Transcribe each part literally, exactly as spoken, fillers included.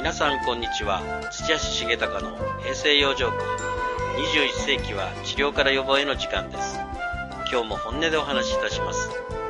皆さんこんにちは。土橋重隆の平成養生訓。にじゅういっ世紀は治療から予防への時間です。今日も本音でお話しいたします。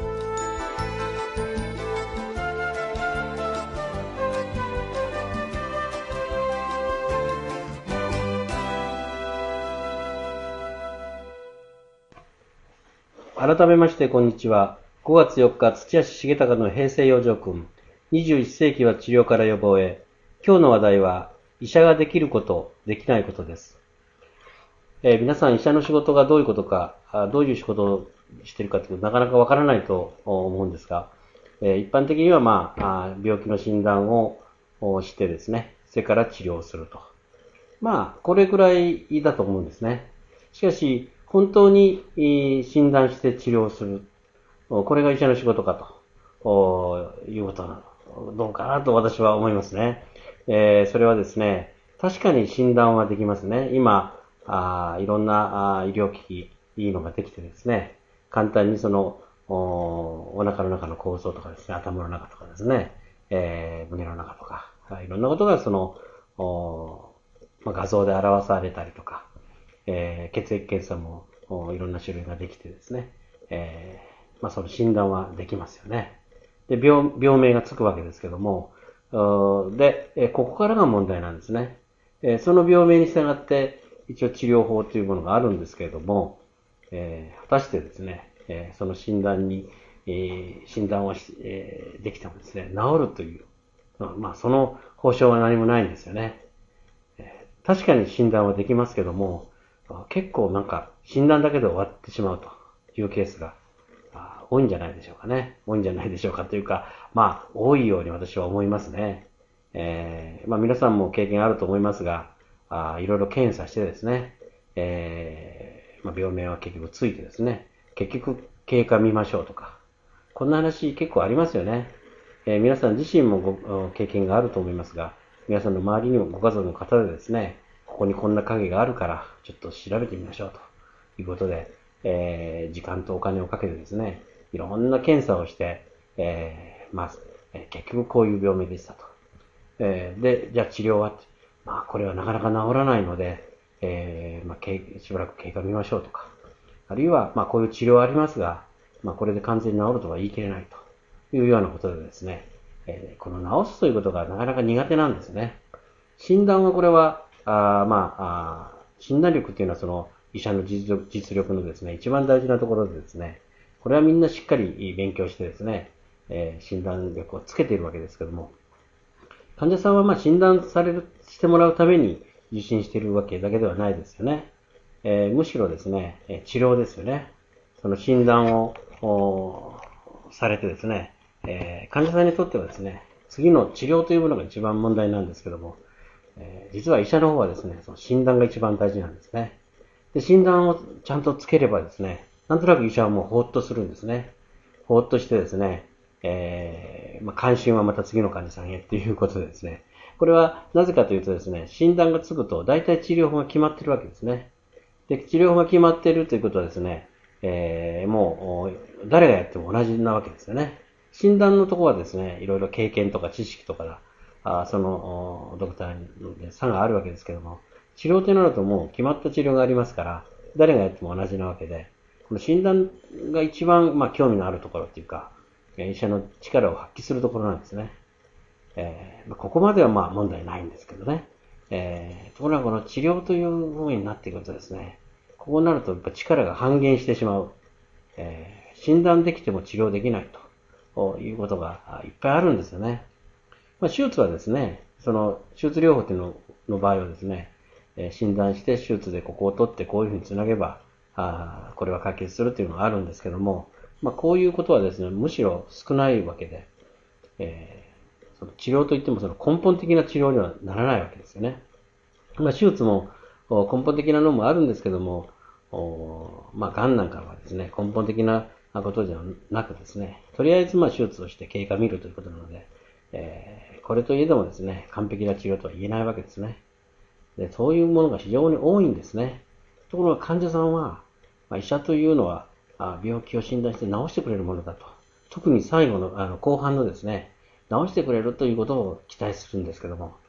改めましてこんにちは。ごがつよっか、土橋重隆の平成養生訓。にじゅういっ世紀は治療から予防へ。今日の話題は、医者ができること、できないことです。えー、皆さん医者の仕事がどういうことか、どういう仕事をしているかというとなかなかわからないと思うんですが、えー、一般的には、まあ、病気の診断をしてですね、それから治療すると。まあ、これくらいだと思うんですね。しかし、本当に診断して治療する。これが医者の仕事かということなの。どうかなと私は思いますね。えー、それはですね、確かに診断はできますね。今、あいろんなあ医療機器、いいのができてですね、簡単にその、お, お腹の中の構造とかですね、頭の中とかですね、えー、胸の中とか、いろんなことがその、まあ、画像で表されたりとか、えー、血液検査もいろんな種類ができてですね、えーまあ、その診断はできますよね。で、病、病名がつくわけですけども、で、ここからが問題なんですね。その病名に従って一応治療法というものがあるんですけれども、えー、果たしてですね、えー、その診断に、えー、診断をし、えー、できてもですね、治るという、まあその保証は何もないんですよね。えー、確かに診断はできますけども、結構なんか診断だけで終わってしまうというケースが多いんじゃないでしょうかね。多いんじゃないでしょうかというか、まあ、多いように私は思いますね。えー、まあ皆さんも経験あると思いますが、あいろいろ検査してですね、えー、まあ病名は結局ついてですね、結局経過見ましょうとか、こんな話結構ありますよね。えー、皆さん自身もご経験があると思いますが、皆さんの周りにもご家族の方でですね、ここにこんな影があるから、ちょっと調べてみましょうということで、えー、時間とお金をかけてですね、いろんな検査をして、えー、まあ、えー、結局こういう病名でしたと。えー、で、じゃあ治療はって、まあこれはなかなか治らないので、えー、まあ、しばらく経過見ましょうとか、あるいは、まあこういう治療ありますが、まあこれで完全に治るとは言い切れないというようなことでですね、えー、この治すということがなかなか苦手なんですね。診断はこれは、あまあ、あ診断力っていうのはその医者の実力、実力のですね、一番大事なところでですね、これはみんなしっかり勉強してですね、えー、診断力をつけているわけですけども、患者さんはまあ診断される、してもらうために受診しているわけだけではないですよね。えー、むしろですね、治療ですよね。その診断をされてですね、えー、患者さんにとってはですね、次の治療というものが一番問題なんですけども、えー、実は医者の方はですね、その診断が一番大事なんですね。で、診断をちゃんとつければですね、なんとなく医者はもうほーっとするんですね。ほーっとしてですね、えー、まあ、関心はまた次の患者さんへっていうことでですね、これはなぜかというとですね、診断がつくと大体治療法が決まってるわけですね。で、治療法が決まっているということはですね、えー、もう誰がやっても同じなわけですよね。診断のところはですね、いろいろ経験とか知識とかあそのドクターに差があるわけですけども、治療となるともう決まった治療がありますから、誰がやっても同じなわけで、この診断が一番、まあ、興味のあるところっていうか、医者の力を発揮するところなんですね。えー、ここまではまあ問題ないんですけどね。えー、ところがこの治療という部分になっていくとですね、ここになるとやっぱ力が半減してしまう。えー、診断できても治療できないということがいっぱいあるんですよね。まあ、手術はですね、その手術療法というのの場合はですね、えー、診断して手術でここを取ってこういうふうにつなげば、あこれは解決するというのがあるんですけども、まあ、こういうことはですね、むしろ少ないわけで、えー、その治療といってもその根本的な治療にはならないわけですよね。まあ、手術も根本的なのもあるんですけども、まあ、癌なんかはですね、根本的なことじゃなくですね、とりあえずまあ手術をして経過見るということなので、えー、これといえどもですね、完璧な治療とは言えないわけですね。で、そういうものが非常に多いんですね。ところが患者さんは、まあ、医者というのは病気を診断して治してくれるものだと。特に最後の、あの後半のですね、治してくれるということを期待するんですけども、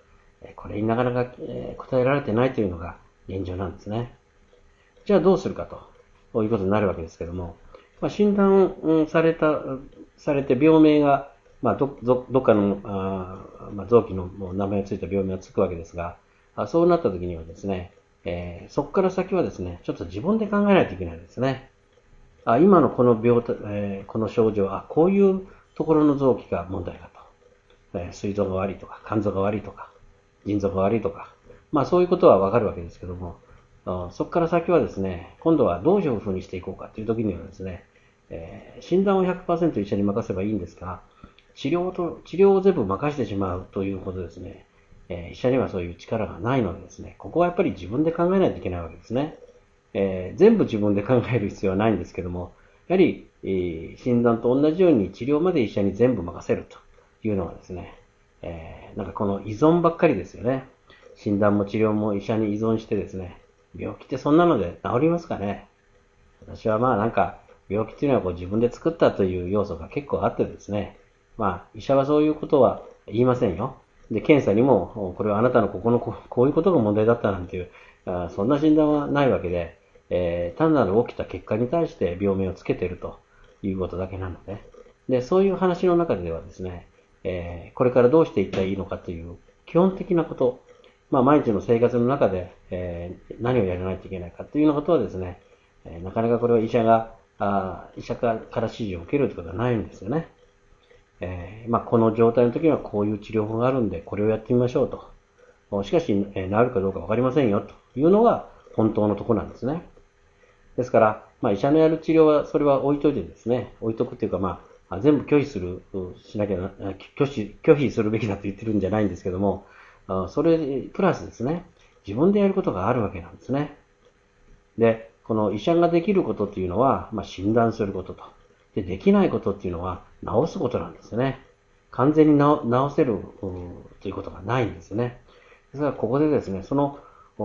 これになかなか答えられてないというのが現状なんですね。じゃあどうするかということになるわけですけども、まあ、診断された、されて病名が、まあ、ど、ど、どっかの、あまあ、臓器の名前がついた病名がつくわけですが、そうなった時にはですね、えー、そこから先はですね、ちょっと自分で考えないといけないですね。あ、今のこの病、えー、この症状、あ、こういうところの臓器が問題だと。えー、膵臓が悪いとか、肝臓が悪いとか、腎臓が悪いとか、まあそういうことはわかるわけですけども、そこから先はですね、今度はどういうふうにしていこうかという時にはですね、えー、診断を ひゃくパーセント 医者に任せばいいんですが、治療と、治療を全部任せてしまうということですね、えー、医者にはそういう力がないのでですね、ここはやっぱり自分で考えないといけないわけですね。えー、全部自分で考える必要はないんですけども、やはり、えー、診断と同じように治療まで医者に全部任せるというのはですね、えー、なんかこの依存ばっかりですよね。診断も治療も医者に依存してですね、病気ってそんなので治りますかね。私はまあなんか病気っていうのはこう自分で作ったという要素が結構あってですね、まあ医者はそういうことは言いませんよ。で、検査にもこれはあなたのここのこういうことが問題だったなんていう、あそんな診断はないわけで、えー、単なる起きた結果に対して病名をつけているということだけなので、で、そういう話の中ではですね、えー、これからどうしていったらいいのかという基本的なこと、まあ、毎日の生活の中で、えー、何をやらないといけないかというようなことはですね、えー、なかなかこれは医者が、あ医者から指示を受けるということはないんですよね。えー、まあ、この状態の時にはこういう治療法があるんで、これをやってみましょうと。しかし、えー、治るかどうかわかりませんよというのが本当のところなんですね。ですから、まあ、医者のやる治療は、それは置いといてですね、置いとくっていうか、まあ、全部拒否する、しなきゃな、拒否、拒否するべきだと言ってるんじゃないんですけども、それプラスですね、自分でやることがあるわけなんですね。で、この医者ができることっていうのは、まあ、診断することと。で、できないことっていうのは治すことなんですね。完全に治治せるということがないんですね。ですから、ここでですね、その、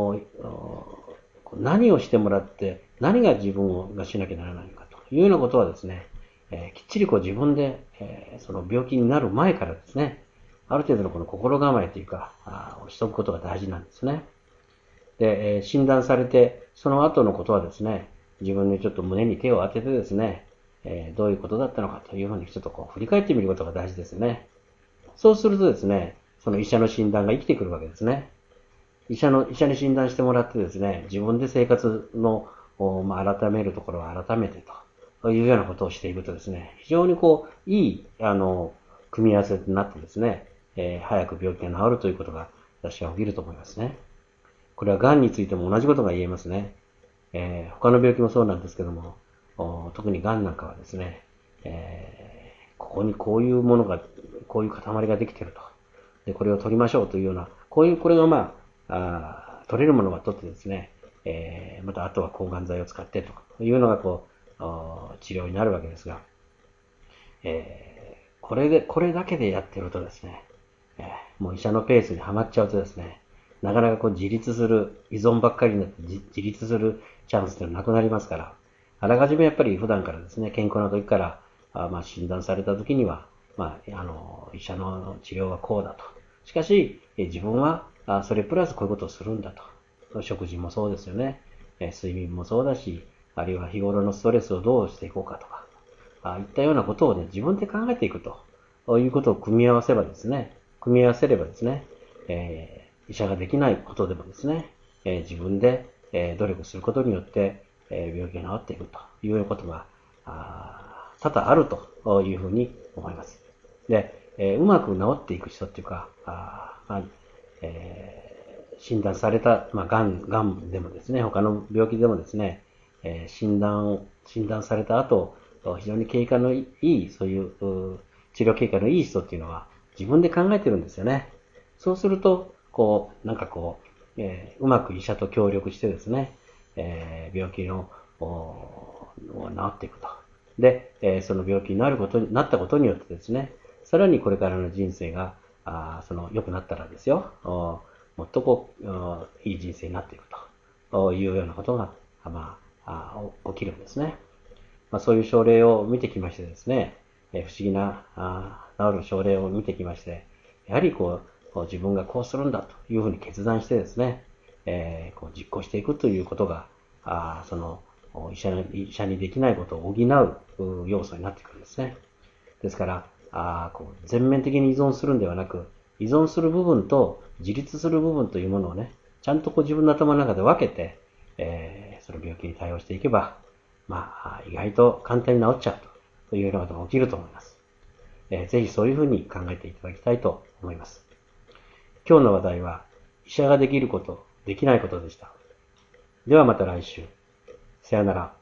何をしてもらって、何が自分がしなきゃならないのかというようなことはですね、えー、きっちりこう自分で、えー、その病気になる前からですね、ある程度のこの心構えというか、あをしておくことが大事なんですね。で、えー、診断されて、その後のことはですね、自分にちょっと胸に手を当ててですね、えー、どういうことだったのかというふうにちょっとこう振り返ってみることが大事ですね。そうするとですね、その医者の診断が生きてくるわけですね。医者の、医者に診断してもらってですね、自分で生活の、まあ、改めるところは改めてというようなことをしていくとですね、非常にこう、いい、あの、組み合わせになってですね、えー、早く病気が治るということが私は起きると思いますね。これは癌についても同じことが言えますね。えー、他の病気もそうなんですけども、特に癌なんかはですね、えー、ここにこういうものが、こういう塊ができていると。で、これを取りましょうというような、こういう、これがまあ、あ取れるものは取ってですね、えー、またあとは抗がん剤を使ってというのがこう、治療になるわけですが、えー、これで、これだけでやってるとですね、えー、もう医者のペースにはまっちゃうとですね、なかなかこう自立する、依存ばっかりになって自立するチャンスっていうのはなくなりますから、あらかじめやっぱり普段からですね、健康な時から、あまあ診断された時には、まあ、あの、医者の治療はこうだと。しかし、自分は、あそれプラスこういうことをするんだと。食事もそうですよね。睡眠もそうだし、あるいは日頃のストレスをどうしていこうかとか、あいったようなことをね、自分で考えていくということを組み合わせばですね、組み合わせればですね、えー、医者ができないことでもですね、えー、自分で、えー、努力することによって、えー、病気が治っていくというようなことが、あ多々あるというふうに思います。で、えー、うまく治っていく人っていうか、あまあえー、診断された、まあ、がん、がんでもですね、他の病気でもですね、えー、診断、診断された後、非常に経過のいい、そういう、治療経過のいい人っていうのは自分で考えてるんですよね。そうすると、こう、なんかこう、えー、うまく医者と協力してですね、えー、病気の、治っていくと。で、えー、その病気になることになったことによってですね、さらにこれからの人生が、あその良くなったらですよ、もっとこう、いい人生になっていくというようなことが、まあ、起きるんですね。まあ、そういう症例を見てきましてですね、えー、不思議なあ治る症例を見てきまして、やはりこ自分がこうするんだというふうに決断してですね、えー、こう実行していくということが、あその医者に、医者にできないことを補う要素になってくるんですね。ですから、あこう全面的に依存するんではなく、依存する部分と自立する部分というものをね、ちゃんとこう自分の頭の中で分けて、えー、その病気に対応していけば、まあ、意外と簡単に治っちゃうというようなことが起きると思います。えー、ぜひそういうふうに考えていただきたいと思います。今日の話題は、医者ができること、できないことでした。ではまた来週。さよなら。